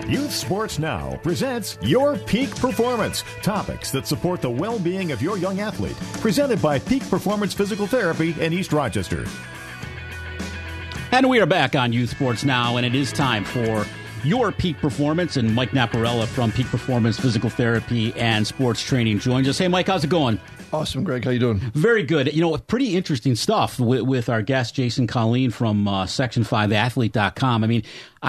Youth Sports Now presents Your Peak Performance, topics that support the well-being of your young athlete. Presented by Peak Performance Physical Therapy in East Rochester. And we are back on Youth Sports Now, and it is time for Your Peak Performance. And Mike Naparella from Peak Performance Physical Therapy and Sports Training joins us. Hey, Mike, how's it going? Awesome, Greg. How you doing? Very good. You know, pretty interesting stuff with our guest, Jason Colleen from Section5Athlete.com. I mean,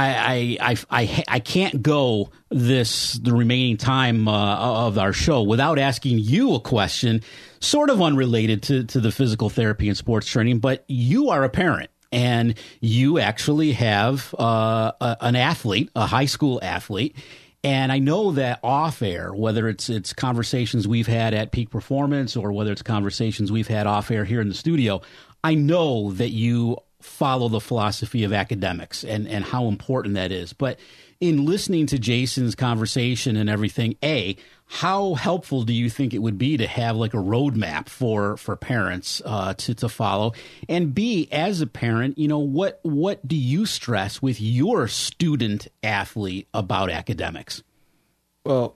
I can't go the remaining time of our show without asking you a question, sort of unrelated to the physical therapy and sports training, but you are a parent. And you actually have an athlete, a high school athlete. And I know that off air, whether it's conversations we've had at Peak Performance or whether it's conversations we've had off air here in the studio, I know that you follow the philosophy of academics and how important that is. But in listening to Jason's conversation and everything, how helpful do you think it would be to have like a roadmap for parents to follow? And B, as a parent, you know, what do you stress with your student athlete about academics? Well,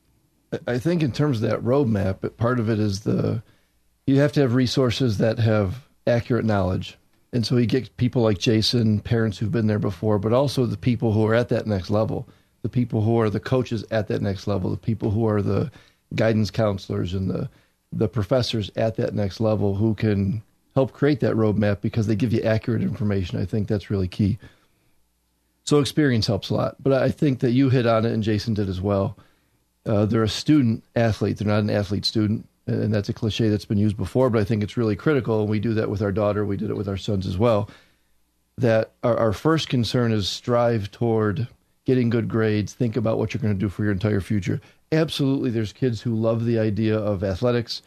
I think in terms of that roadmap, part of it is you have to have resources that have accurate knowledge. And so you get people like Jason, parents who've been there before, but also the people who are at that next level, the people who are the coaches at that next level, the people who are the guidance counselors and the professors at that next level who can help create that roadmap because they give you accurate information. I think that's really key. So experience helps a lot. But I think that you hit on it and Jason did as well. They're a student athlete. They're not an athlete student. And that's a cliche that's been used before, but I think it's really critical. And we do that with our daughter. We did it with our sons as well. That our first concern is strive toward getting good grades. Think about what you're going to do for your entire future. Absolutely, there's kids who love the idea of athletics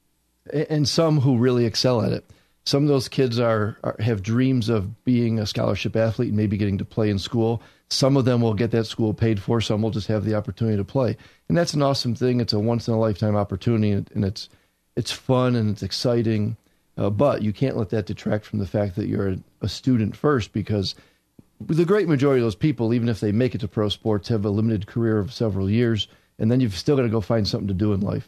and some who really excel at it. Some of those kids have dreams of being a scholarship athlete and maybe getting to play in school. Some of them will get that school paid for. Some will just have the opportunity to play. And that's an awesome thing. It's a once-in-a-lifetime opportunity, and it's fun and it's exciting. But you can't let that detract from the fact that you're a student first, because the great majority of those people, even if they make it to pro sports, have a limited career of several years, and then you've still got to go find something to do in life.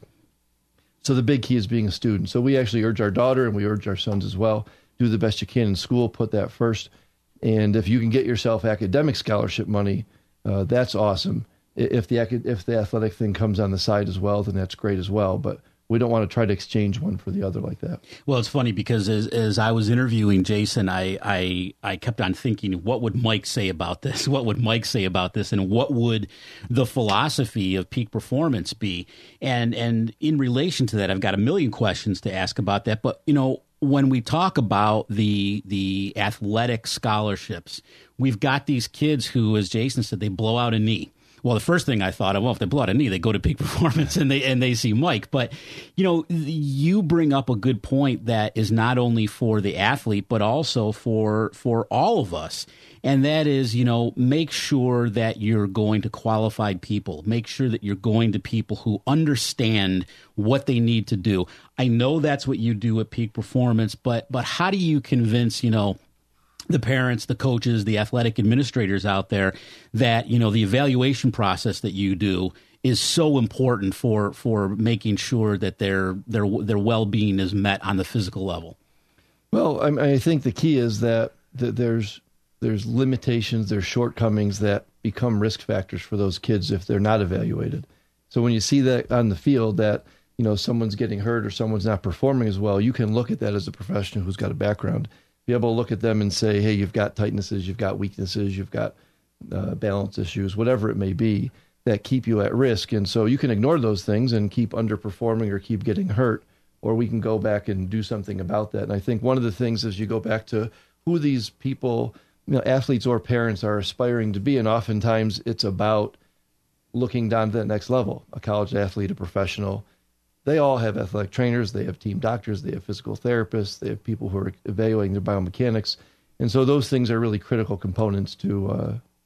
So the big key is being a student. So we actually urge our daughter, and we urge our sons as well, do the best you can in school, put that first. And if you can get yourself academic scholarship money, that's awesome. If the athletic thing comes on the side as well, then that's great as well. But we don't want to try to exchange one for the other like that. Well, it's funny because as I was interviewing Jason, I kept on thinking, what would Mike say about this? What would Mike say about this? And what would the philosophy of Peak Performance be? And in relation to that, I've got a million questions to ask about that. But, you know, when we talk about the athletic scholarships, we've got these kids who, as Jason said, they blow out a knee. Well, the first thing I thought of, well, if they blow out a knee, they go to Peak Performance and they see Mike. But, you know, you bring up a good point that is not only for the athlete, but also for all of us. And that is, you know, make sure that you're going to qualified people. Make sure that you're going to people who understand what they need to do. I know that's what you do at Peak Performance, but how do you convince, you know, the parents, the coaches, the athletic administrators out there that, you know, the evaluation process that you do is so important for making sure that their well-being is met on the physical level? Well, I think the key is that there's limitations, there's shortcomings that become risk factors for those kids if they're not evaluated. So when you see that on the field that, you know, someone's getting hurt or someone's not performing as well, you can look at that as a professional who's got a background, be able to look at them and say, hey, you've got tightnesses, you've got weaknesses, you've got balance issues, whatever it may be, that keep you at risk. And so you can ignore those things and keep underperforming or keep getting hurt, or we can go back and do something about that. And I think one of the things is you go back to who these people, you know, athletes or parents, are aspiring to be. And oftentimes it's about looking down to that next level, a college athlete, a professional. They all have athletic trainers, they have team doctors, they have physical therapists, they have people who are evaluating their biomechanics. And so those things are really critical components to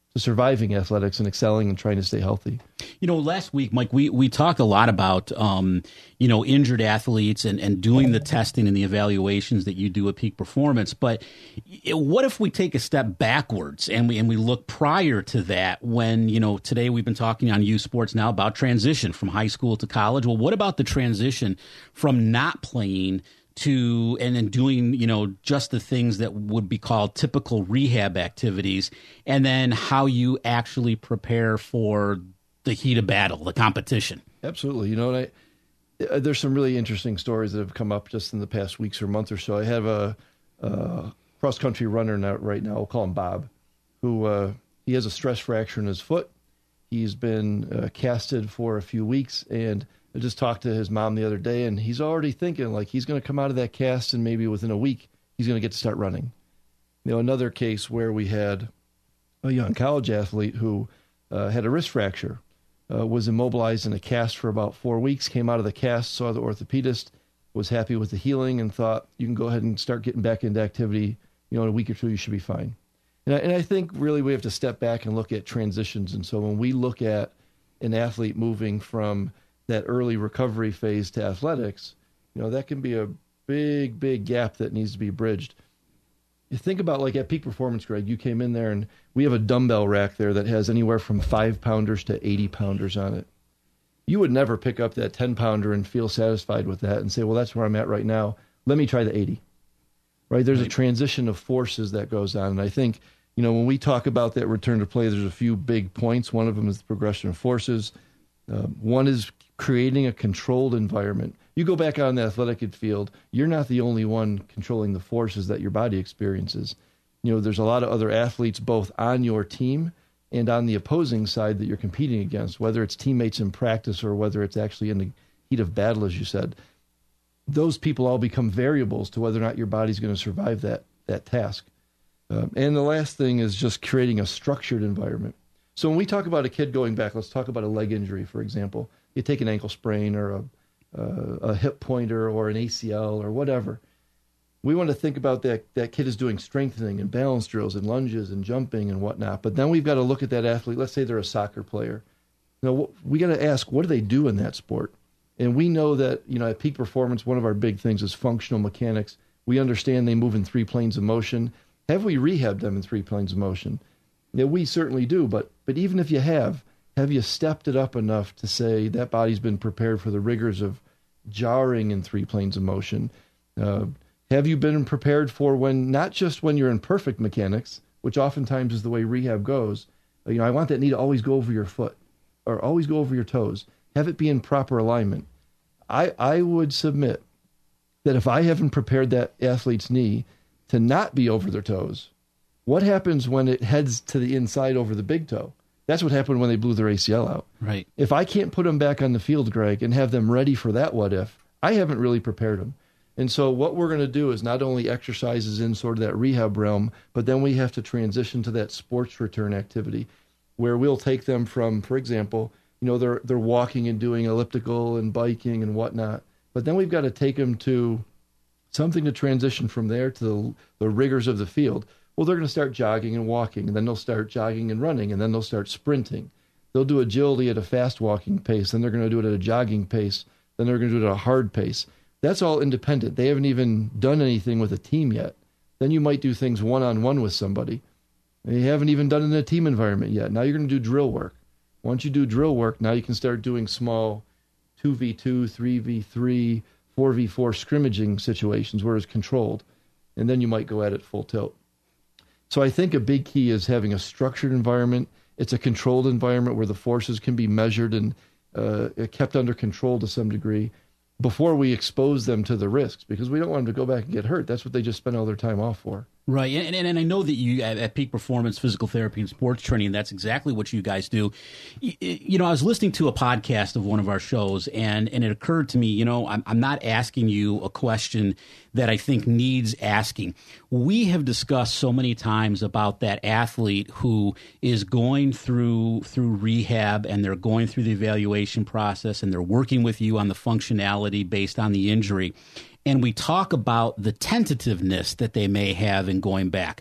surviving athletics and excelling and trying to stay healthy. Last week, Mike, we talked a lot about, injured athletes and doing the testing and the evaluations that you do at Peak Performance. But what if we take a step backwards and we look prior to that when, today we've been talking on Youth Sports Now about transition from high school to college. Well, what about the transition from not playing to and then doing, just the things that would be called typical rehab activities, and then how you actually prepare for the heat of battle, the competition? Absolutely. There's some really interesting stories that have come up just in the past weeks or month or so. I have a cross-country runner right now, we'll call him Bob, who he has a stress fracture in his foot. He's been casted for a few weeks, and I just talked to his mom the other day, and he's already thinking like he's going to come out of that cast and maybe within a week he's going to get to start running. Another case where we had a young college athlete who had a wrist fracture, was immobilized in a cast for about 4 weeks, came out of the cast, saw the orthopedist, was happy with the healing, and thought, you can go ahead and start getting back into activity. In a week or two, you should be fine. And I think really we have to step back and look at transitions. And so when we look at an athlete moving from that early recovery phase to athletics, that can be a big, big gap that needs to be bridged. You think about like at Peak Performance, Greg, you came in there and we have a dumbbell rack there that has anywhere from 5-pounders to 80-pounders on it. You would never pick up that 10-pounder and feel satisfied with that and say, well, that's where I'm at right now. Let me try the 80. Right? There's a transition of forces that goes on. And I think, when we talk about that return to play, there's a few big points. One of them is the progression of forces. One is creating a controlled environment. You go back on the athletic field, you're not the only one controlling the forces that your body experiences. There's a lot of other athletes both on your team and on the opposing side that you're competing against, whether it's teammates in practice or whether it's actually in the heat of battle, as you said. Those people all become variables to whether or not your body's going to survive that task. And the last thing is just creating a structured environment. So when we talk about a kid going back, let's talk about a leg injury, for example. You take an ankle sprain or a hip pointer or an ACL or whatever. We want to think about that kid is doing strengthening and balance drills and lunges and jumping and whatnot. But then we've got to look at that athlete. Let's say they're a soccer player. We got to ask, what do they do in that sport? And we know that, at Peak Performance, one of our big things is functional mechanics. We understand they move in 3 planes of motion. Have we rehabbed them in 3 planes of motion? Yeah, we certainly do. But even if you have you stepped it up enough to say that body's been prepared for the rigors of jarring in 3 planes of motion? Have you been prepared for not just when you're in perfect mechanics, which oftentimes is the way rehab goes. I want that knee to always go over your foot or always go over your toes. Have it be in proper alignment. I would submit that if I haven't prepared that athlete's knee to not be over their toes, what happens when it heads to the inside over the big toe? That's what happened when they blew their ACL out. Right. If I can't put them back on the field, Greg, and have them ready for that what if, I haven't really prepared them. And so what we're going to do is not only exercises in sort of that rehab realm, but then we have to transition to that sports return activity where we'll take them from, for example, they're walking and doing elliptical and biking and whatnot. But then we've got to take them to something to transition from there to the rigors of the field. Well, they're going to start jogging and walking, and then they'll start jogging and running, and then they'll start sprinting. They'll do agility at a fast walking pace, then they're going to do it at a jogging pace, then they're going to do it at a hard pace. That's all independent. They haven't even done anything with a team yet. Then you might do things one-on-one with somebody. And you haven't even done it in a team environment yet. Now you're going to do drill work. Once you do drill work, now you can start doing small 2v2, 3v3, 4v4 scrimmaging situations where it's controlled. And then you might go at it full tilt. So I think a big key is having a structured environment. It's a controlled environment where the forces can be measured and kept under control to some degree before we expose them to the risks, because we don't want them to go back and get hurt. That's what they just spend all their time off for. Right, and I know that you at Peak Performance Physical Therapy and Sports Training, that's exactly what you guys do. I was listening to a podcast of one of our shows, and it occurred to me, I'm not asking you a question that I think needs asking. We have discussed so many times about that athlete who is going through rehab, and they're going through the evaluation process, and they're working with you on the functionality based on the injury. And we talk about the tentativeness that they may have in going back.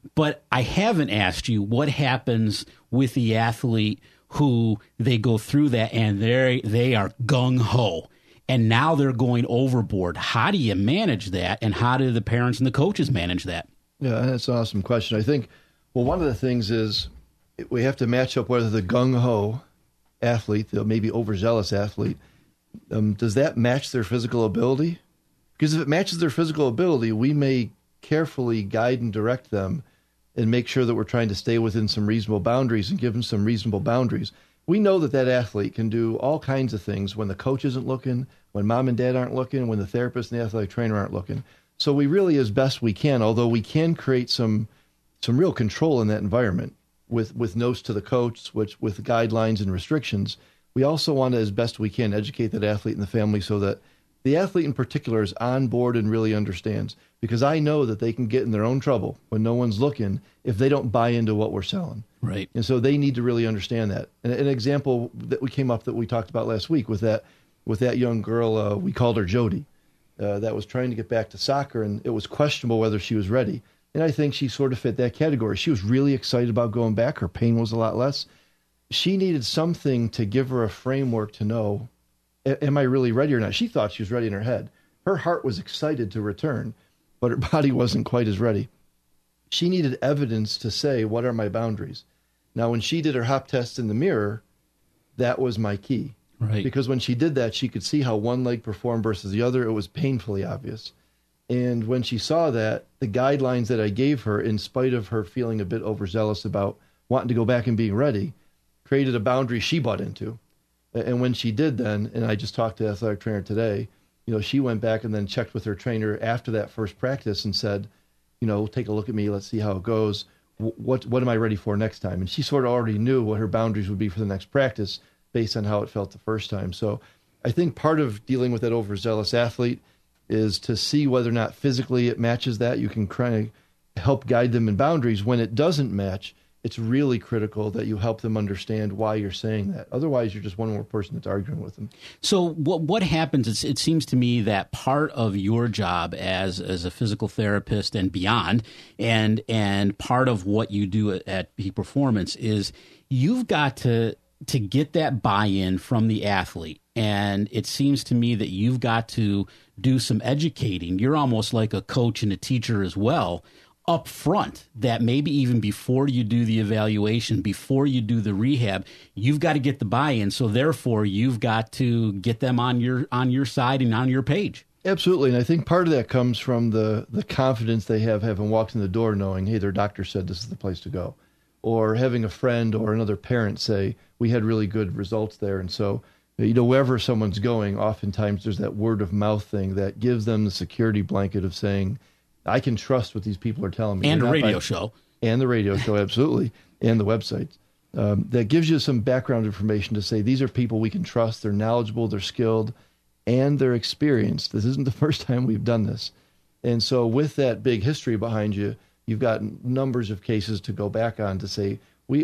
But I haven't asked you what happens with the athlete who they go through that and they are gung-ho. And now they're going overboard. How do you manage that, and how do the parents and the coaches manage that? Yeah, that's an awesome question. I think, well, one of the things is we have to match up whether the gung-ho athlete, the maybe overzealous athlete, does that match their physical ability? Because if it matches their physical ability, we may carefully guide and direct them and make sure that we're trying to stay within some reasonable boundaries and give them some reasonable boundaries. We know that that athlete can do all kinds of things when the coach isn't looking, when mom and dad aren't looking, when the therapist and the athletic trainer aren't looking. So we really, as best we can, although we can create some real control in that environment with notes to the coach, with guidelines and restrictions, we also want to, as best we can, educate that athlete and the family so that the athlete in particular is on board and really understands. Because I know that they can get in their own trouble when no one's looking if they don't buy into what we're selling. Right. And so they need to really understand that. And an example that we came up that we talked about last week with that young girl, we called her Jody, that was trying to get back to soccer, and it was questionable whether she was ready. And I think she sort of fit that category. She was really excited about going back. Her pain was a lot less. She needed something to give her a framework to know, am I really ready or not? She thought she was ready in her head. Her heart was excited to return, but her body wasn't quite as ready. She needed evidence to say, what are my boundaries? Now, when she did her hop test in the mirror, that was my key. Right. Because when she did that, she could see how one leg performed versus the other. It was painfully obvious. And when she saw that, the guidelines that I gave her, in spite of her feeling a bit overzealous about wanting to go back and being ready, created a boundary she bought into. And when she did then, and I just talked to the athletic trainer today, she went back and then checked with her trainer after that first practice and said, take a look at me. Let's see how it goes. What am I ready for next time? And she sort of already knew what her boundaries would be for the next practice based on how it felt the first time. So I think part of dealing with that overzealous athlete is to see whether or not physically it matches that. You can kind of help guide them in boundaries. When it doesn't match, it's really critical that you help them understand why you're saying that. Otherwise, you're just one more person that's arguing with them. So what happens, it seems to me that part of your job as a physical therapist and beyond, and part of what you do at Peak Performance is you've got to get that buy-in from the athlete. And it seems to me that you've got to do some educating. You're almost like a coach and a teacher as well, up front, that maybe even before you do the evaluation, before you do the rehab, you've got to get the buy-in. So therefore, you've got to get them on your side and on your page. Absolutely. And I think part of that comes from the confidence they have having walked in the door knowing, hey, their doctor said this is the place to go. Or having a friend or another parent say, we had really good results there. And so, wherever someone's going, oftentimes there's that word of mouth thing that gives them the security blanket of saying, I can trust what these people are telling me. And a radio show. And the radio show, absolutely. And the website. That gives you some background information to say, these are people we can trust. They're knowledgeable, they're skilled, and they're experienced. This isn't the first time we've done this. And so with that big history behind you, you've got numbers of cases to go back on to say,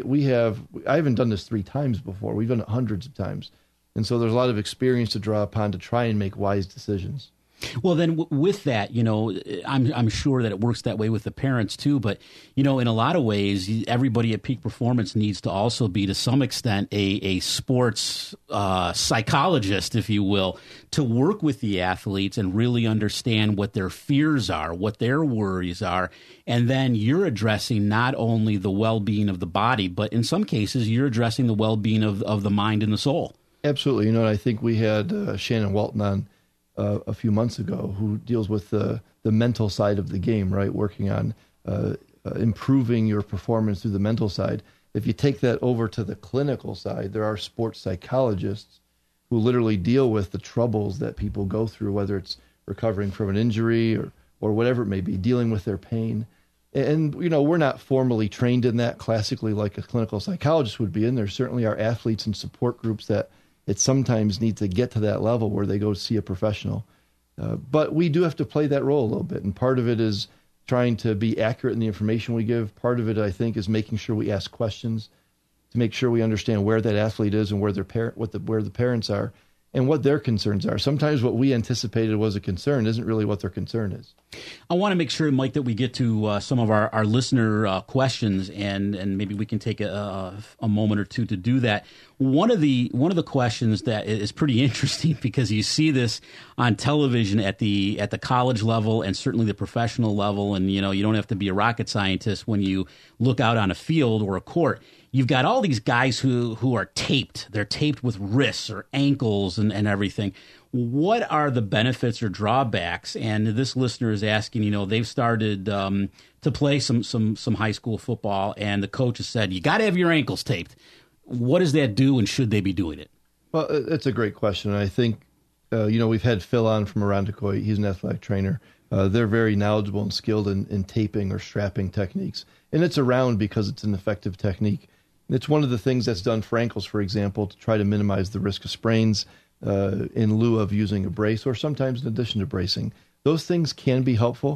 I haven't done this 3 times before. We've done it hundreds of times. And so there's a lot of experience to draw upon to try and make wise decisions. Well, then with that, I'm sure that it works that way with the parents too. But, in a lot of ways, everybody at Peak Performance needs to also be, to some extent, a sports psychologist, if you will, to work with the athletes and really understand what their fears are, what their worries are. And then you're addressing not only the well-being of the body, but in some cases, you're addressing the well-being of the mind and the soul. Absolutely. And I think we had Shannon Walton on a few months ago, who deals with the mental side of the game, right? Working on improving your performance through the mental side. If you take that over to the clinical side, there are sports psychologists who literally deal with the troubles that people go through, whether it's recovering from an injury or whatever it may be, dealing with their pain. And, we're not formally trained in that classically like a clinical psychologist would be. And there certainly are athletes and support groups that it sometimes needs to get to that level where they go see a professional. But we do have to play that role a little bit. And part of it is trying to be accurate in the information we give. Part of it, I think, is making sure we ask questions to make sure we understand where that athlete is and where the parents are. and what their concerns are. Sometimes what we anticipated was a concern isn't really what their concern is. I want to make sure, Mike, that we get to some of our listener questions, and maybe we can take a moment or two to do that. One of the questions that is pretty interesting, because you see this on television at the college level and certainly the professional level, and you don't have to be a rocket scientist when you look out on a field or a court. You've got all these guys who are taped. They're taped with wrists or ankles and everything. What are the benefits or drawbacks? And this listener is asking, they've started to play some high school football, and the coach has said, you got to have your ankles taped. What does that do, and should they be doing it? Well, it's a great question. I think, we've had Phil on from Irondequoit. He's an athletic trainer. They're very knowledgeable and skilled in taping or strapping techniques. And it's around because it's an effective technique. It's one of the things that's done for ankles, for example, to try to minimize the risk of sprains in lieu of using a brace, or sometimes in addition to bracing. Those things can be helpful.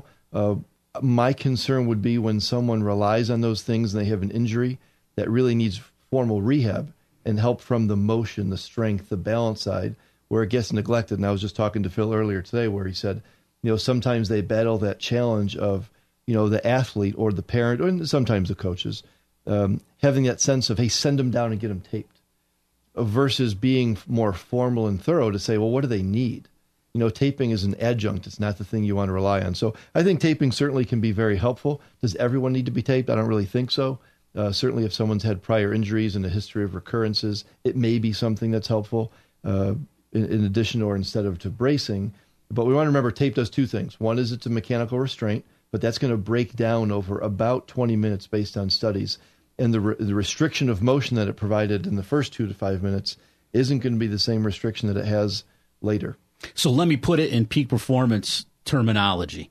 My concern would be when someone relies on those things and they have an injury that really needs formal rehab and help from the motion, the strength, the balance side, where it gets neglected. And I was just talking to Phil earlier today where he said, sometimes they battle that challenge of, the athlete or the parent, or sometimes the coaches, having that sense of, hey, send them down and get them taped, versus being more formal and thorough to say, well, what do they need? Taping is an adjunct. It's not the thing you want to rely on. So I think taping certainly can be very helpful. Does everyone need to be taped? I don't really think so. Certainly if someone's had prior injuries and a history of recurrences, it may be something that's helpful in addition or instead of to bracing. But we want to remember tape does two things. One is it's a mechanical restraint, but that's going to break down over about 20 minutes based on studies. And the restriction of motion that it provided in the first 2 to 5 minutes isn't going to be the same restriction that it has later. So let me put it in peak performance terminology.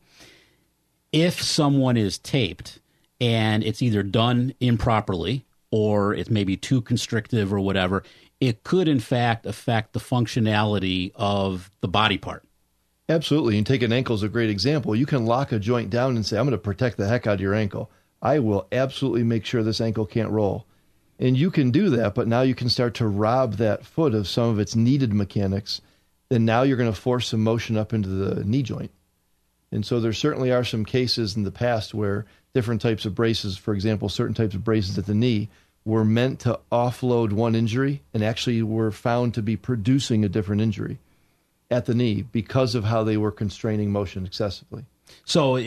If someone is taped and it's either done improperly or it's maybe too constrictive or whatever, it could in fact affect the functionality of the body part. Absolutely. And take an ankle as a great example. You can lock a joint down and say, I'm going to protect the heck out of your ankle. I will absolutely make sure this ankle can't roll. And you can do that, but now you can start to rob that foot of some of its needed mechanics. And now you're going to force some motion up into the knee joint. And so there certainly are some cases in the past where different types of braces, for example, certain types of braces at the knee, were meant to offload one injury and actually were found to be producing a different injury at the knee because of how they were constraining motion excessively. So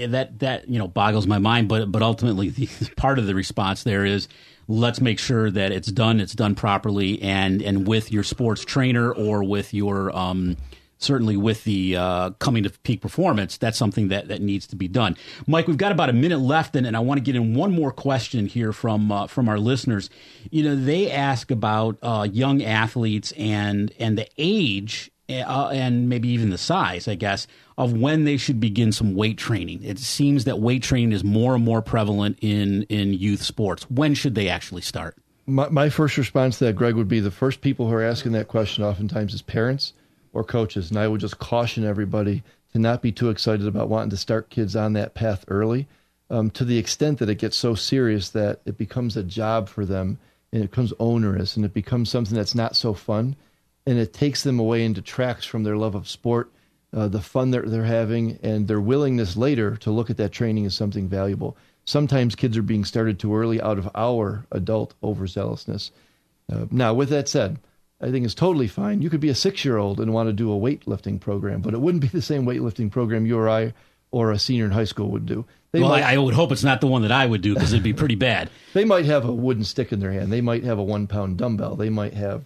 that boggles my mind, but ultimately the part of the response there is, let's make sure that it's done properly, and with your sports trainer or with your certainly with the coming to peak performance, that's something that needs to be done. Mike, we've got about a minute left, and I want to get in one more question here from our listeners. They ask about young athletes and the age and maybe even the size, I guess, of when they should begin some weight training. It seems that weight training is more and more prevalent in youth sports. When should they actually start? My first response to that, Greg, would be the first people who are asking that question oftentimes is parents or coaches. And I would just caution everybody to not be too excited about wanting to start kids on that path early, to the extent that it gets so serious that it becomes a job for them and it becomes onerous and it becomes something that's not so fun. And it takes them away and detracts from their love of sport, the fun that they're having, and their willingness later to look at that training as something valuable. Sometimes kids are being started too early out of our adult overzealousness. Now, with that said, I think it's totally fine. You could be a 6-year-old and want to do a weightlifting program, but it wouldn't be the same weightlifting program you or I or a senior in high school would do. I would hope it's not the one that I would do, because it'd be pretty bad. They might have a wooden stick in their hand. They might have a 1-pound dumbbell. They might have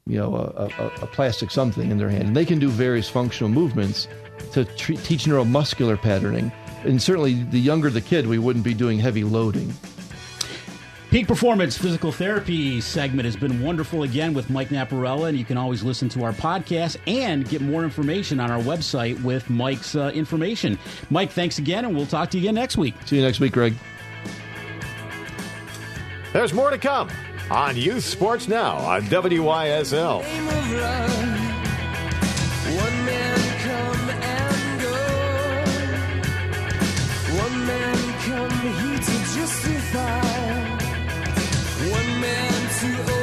a plastic something in their hand. And they can do various functional movements to teach neuromuscular patterning. And certainly the younger the kid, we wouldn't be doing heavy loading. Peak Performance Physical Therapy segment has been wonderful again with Mike Naparella, and you can always listen to our podcast and get more information on our website with Mike's information. Mike, thanks again, and we'll talk to you again next week. See you next week, Greg. There's more to come on Youth Sports Now on WYSL. One man come and go. One man come here to justify. One man to